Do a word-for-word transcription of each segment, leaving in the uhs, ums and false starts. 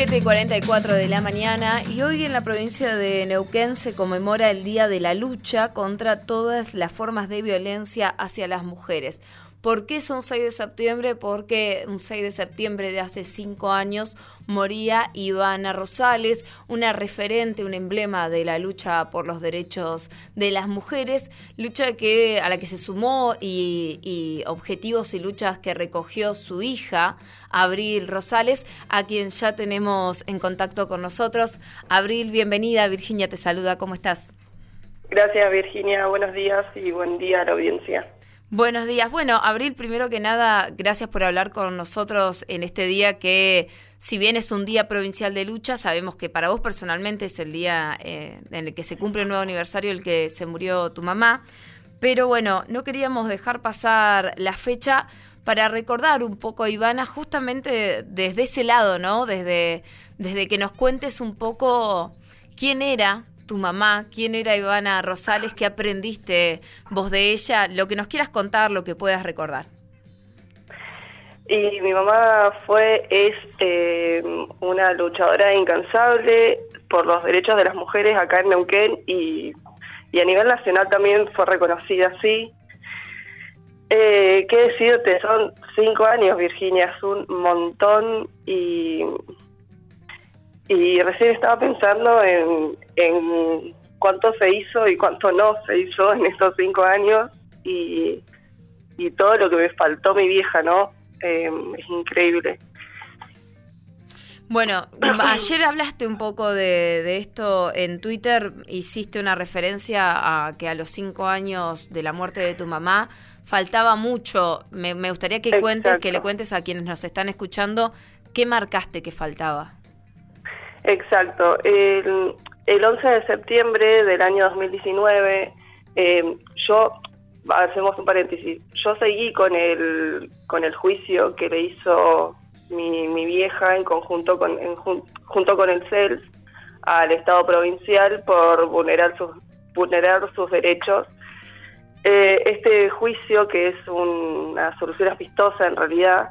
siete y cuarenta y cuatro de la mañana y hoy en la provincia de Neuquén se conmemora el Día de la Lucha contra todas las formas de violencia hacia las mujeres. ¿Por qué es un seis de septiembre? Porque un seis de septiembre de hace cinco años moría Ivana Rosales, una referente, un emblema de la lucha por los derechos de las mujeres, lucha que a la que se sumó y, y objetivos y luchas que recogió su hija, Abril Rosales, a quien ya tenemos en contacto con nosotros. Abril, bienvenida. Virginia te saluda. ¿Cómo estás? Gracias, Virginia. Buenos días y buen día a la audiencia. Buenos días. Bueno, Abril, primero que nada, gracias por hablar con nosotros en este día que, si bien es un día provincial de lucha, sabemos que para vos personalmente es el día eh, en el que se cumple el nuevo aniversario, el que se murió tu mamá. Pero bueno, no queríamos dejar pasar la fecha para recordar un poco a Ivana justamente desde ese lado, ¿no? Desde, desde que nos cuentes un poco quién era tu mamá, quién era Ivana Rosales, qué aprendiste vos de ella, lo que nos quieras contar, lo que puedas recordar. Y mi mamá fue, es eh, una luchadora incansable por los derechos de las mujeres acá en Neuquén y, y a nivel nacional también fue reconocida así. Eh, ¿Qué decirte? Son cinco años, Virginia, es un montón y... Y recién estaba pensando en, en cuánto se hizo y cuánto no se hizo en estos cinco años y, y todo lo que me faltó mi vieja, ¿no? Eh, es increíble. Bueno, ayer hablaste un poco de, de esto en Twitter, hiciste una referencia a que a los cinco años de la muerte de tu mamá faltaba mucho. Me, me gustaría que cuentes, Exacto. que le cuentes a quienes nos están escuchando, ¿qué marcaste que faltaba? Exacto. El, el once de septiembre del año dos mil diecinueve, eh, yo, hacemos un paréntesis, yo seguí con el, con el juicio que le hizo mi, mi vieja en conjunto con, en, junto con el C E L S al Estado provincial por vulnerar sus, vulnerar sus derechos. Eh, este juicio, que es una solución amistosa en realidad,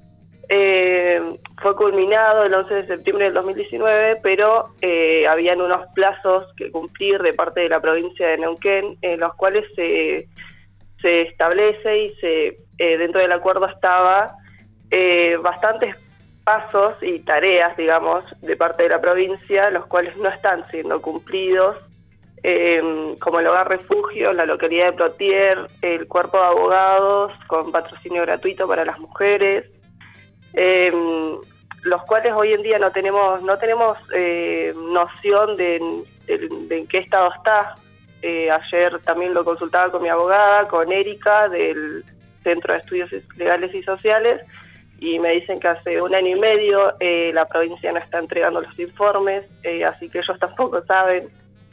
Eh, fue culminado el once de septiembre del dos mil diecinueve, pero eh, habían unos plazos que cumplir de parte de la provincia de Neuquén, en los cuales se, se establece y se eh, dentro del acuerdo estaba eh, bastantes pasos y tareas, digamos, de parte de la provincia, los cuales no están siendo cumplidos, eh, como el hogar refugio, la localidad de Plotier, el cuerpo de abogados con patrocinio gratuito para las mujeres, Eh, los cuales hoy en día no tenemos no tenemos eh, noción de, de, de en qué estado está. Eh, ayer también lo consultaba con mi abogada, con Erika del Centro de Estudios Legales y Sociales, y me dicen que hace un año y medio eh, la provincia no está entregando los informes, eh, así que ellos tampoco saben.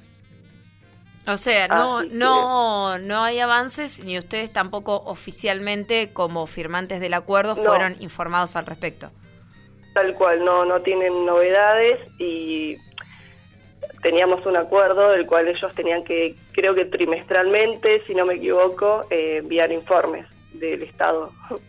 O sea, no, no, no hay avances, ni ustedes tampoco oficialmente, como firmantes del acuerdo, fueron no. informados al respecto. Tal cual, no, no tienen novedades y teníamos un acuerdo del cual ellos tenían que, creo que trimestralmente, si no me equivoco, eh, enviar informes del Estado.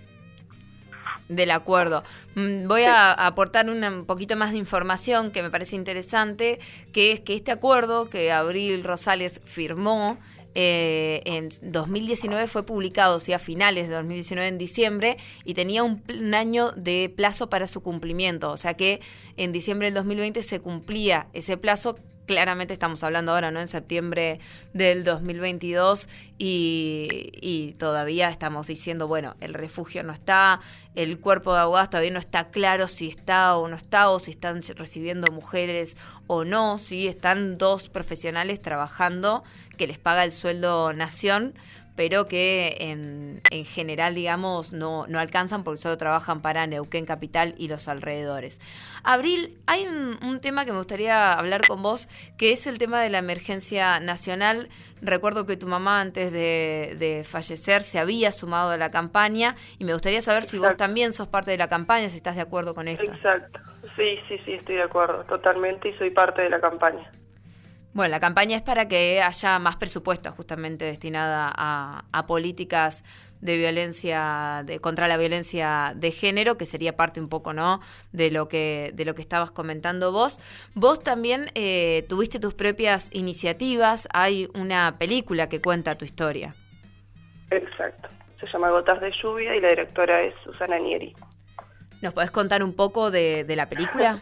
Del acuerdo. Voy sí. a aportar una, un poquito más de información que me parece interesante, que es que este acuerdo que Abril Rosales firmó eh, en dos mil diecinueve fue publicado, o sea, a finales de dos mil diecinueve, en diciembre, y tenía un, un año de plazo para su cumplimiento, o sea que en diciembre del dos mil veinte se cumplía ese plazo. Claramente estamos hablando ahora, ¿no? En septiembre del dos mil veintidós y, y todavía estamos diciendo, bueno, el refugio no está, el cuerpo de abogados todavía no está claro si está o no está, o si están recibiendo mujeres o no, si están dos profesionales trabajando que les paga el sueldo Nación, pero que en, en general, digamos, no, no alcanzan porque solo trabajan para Neuquén Capital y los alrededores. Abril, hay un, un tema que me gustaría hablar con vos, que es el tema de la emergencia nacional. Recuerdo que tu mamá, antes de, de fallecer, se había sumado a la campaña y me gustaría saber Exacto. si vos también sos parte de la campaña, si estás de acuerdo con esto. Exacto, sí, sí, sí, estoy de acuerdo, totalmente, y soy parte de la campaña. Bueno, la campaña es para que haya más presupuesto justamente destinada a, a políticas de violencia, de, contra la violencia de género, que sería parte un poco, ¿no?, de lo que de lo que estabas comentando vos. Vos también eh, tuviste tus propias iniciativas, hay una película que cuenta tu historia. Exacto, se llama Gotas de lluvia y la directora es Susana Nieri. ¿Nos podés contar un poco de, de la película?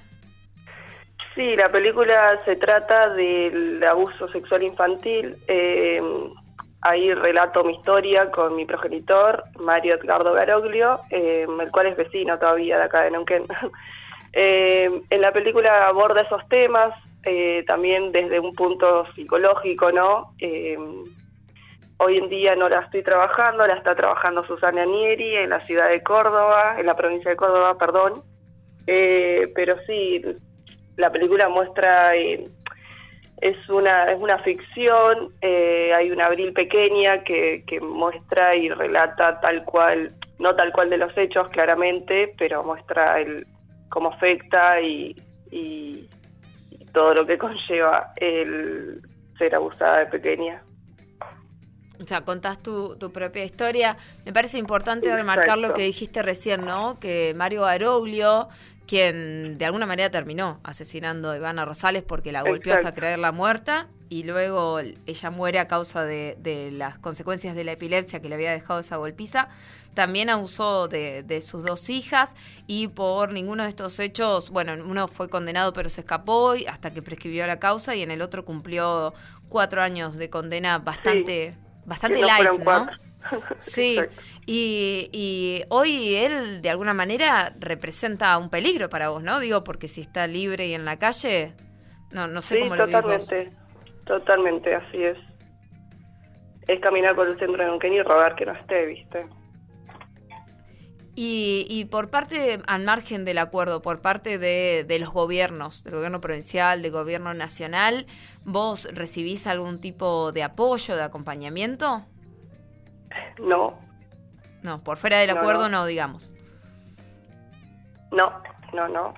Sí, la película se trata del abuso sexual infantil. Eh, ahí relato mi historia con mi progenitor, Mario Edgardo Garoglio, eh, el cual es vecino todavía de acá de Neuquén. eh, en la película aborda esos temas, eh, también desde un punto psicológico, ¿no? Eh, hoy en día no la estoy trabajando, la está trabajando Susana Nieri en la ciudad de Córdoba, en la provincia de Córdoba, perdón. Eh, pero sí, la película muestra, eh, es, una, es una ficción, eh, hay una Abril pequeña que, que muestra y relata tal cual, no tal cual de los hechos claramente, pero muestra el, cómo afecta y, y, y todo lo que conlleva el ser abusada de pequeña. O sea, contás tu, tu propia historia. Me parece importante Exacto. remarcar lo que dijiste recién, ¿no? Que Mario Garoglio, quien de alguna manera terminó asesinando a Ivana Rosales porque la golpeó Exacto. hasta creerla muerta, y luego ella muere a causa de, de las consecuencias de la epilepsia que le había dejado esa golpiza. También abusó de, de sus dos hijas, y por ninguno de estos hechos, bueno, uno fue condenado pero se escapó y hasta que prescribió la causa, y en el otro cumplió cuatro años de condena bastante, sí, bastante no light, ¿no? Cuatro. Sí, y, y hoy él de alguna manera representa un peligro para vos, ¿no? Digo, porque si está libre y en la calle, no no sé sí, cómo lo vivís vos. Totalmente, totalmente, así es. Es caminar por el centro de Neuquén y rogar que no esté, ¿viste? Y, y por parte, al margen del acuerdo, por parte de, de los gobiernos, del gobierno provincial, del gobierno nacional, ¿vos recibís algún tipo de apoyo, de acompañamiento? No. No, por fuera del acuerdo no, no. no, digamos. No, no, no.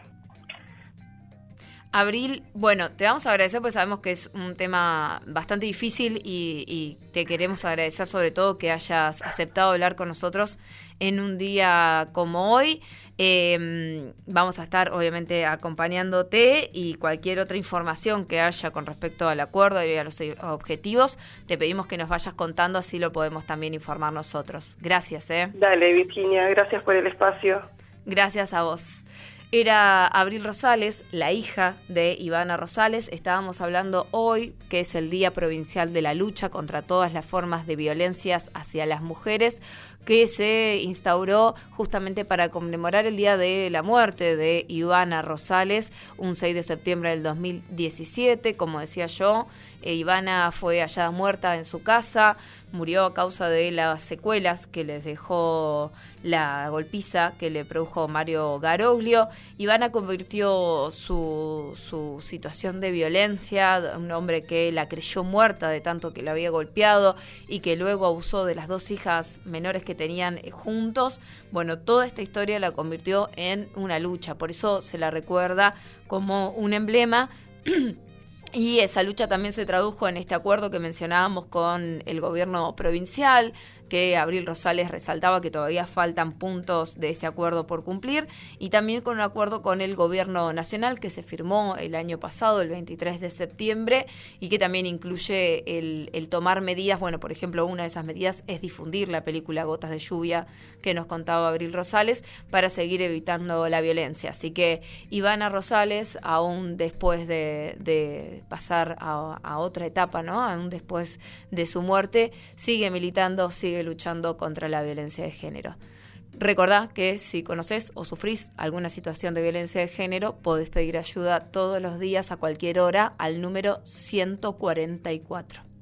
Abril, bueno, te vamos a agradecer porque sabemos que es un tema bastante difícil y, y te queremos agradecer sobre todo que hayas aceptado hablar con nosotros en un día como hoy. Eh, vamos a estar obviamente acompañándote, y cualquier otra información que haya con respecto al acuerdo y a los objetivos, te pedimos que nos vayas contando, así lo podemos también informar nosotros. Gracias, ¿eh? Dale, Virginia, gracias por el espacio. Gracias a vos. Era Abril Rosales, la hija de Ivana Rosales. Estábamos hablando hoy, que es el Día Provincial de la Lucha contra todas las formas de violencias hacia las mujeres, que se instauró justamente para conmemorar el día de la muerte de Ivana Rosales, un seis de septiembre del dos mil diecisiete. Como decía yo, eh, Ivana fue hallada muerta en su casa, murió a causa de las secuelas que les dejó la golpiza que le produjo Mario Garoglio. Ivana convirtió su, su situación de violencia, un hombre que la creyó muerta de tanto que la había golpeado y que luego abusó de las dos hijas menores que tenían juntos. Bueno, toda esta historia la convirtió en una lucha, por eso se la recuerda como un emblema. Y esa lucha también se tradujo en este acuerdo que mencionábamos con el gobierno provincial, que Abril Rosales resaltaba que todavía faltan puntos de este acuerdo por cumplir, y también con un acuerdo con el gobierno nacional que se firmó el año pasado, el veintitrés de septiembre, y que también incluye el, el tomar medidas. Bueno, por ejemplo, una de esas medidas es difundir la película Gotas de Lluvia que nos contaba Abril Rosales para seguir evitando la violencia. Así que Ivana Rosales, aún después de, de pasar a, a otra etapa, ¿no? Aún después de su muerte, sigue militando, sigue luchando contra la violencia de género. Recordá que si conocés o sufrís alguna situación de violencia de género, podés pedir ayuda todos los días a cualquier hora al número ciento cuarenta y cuatro.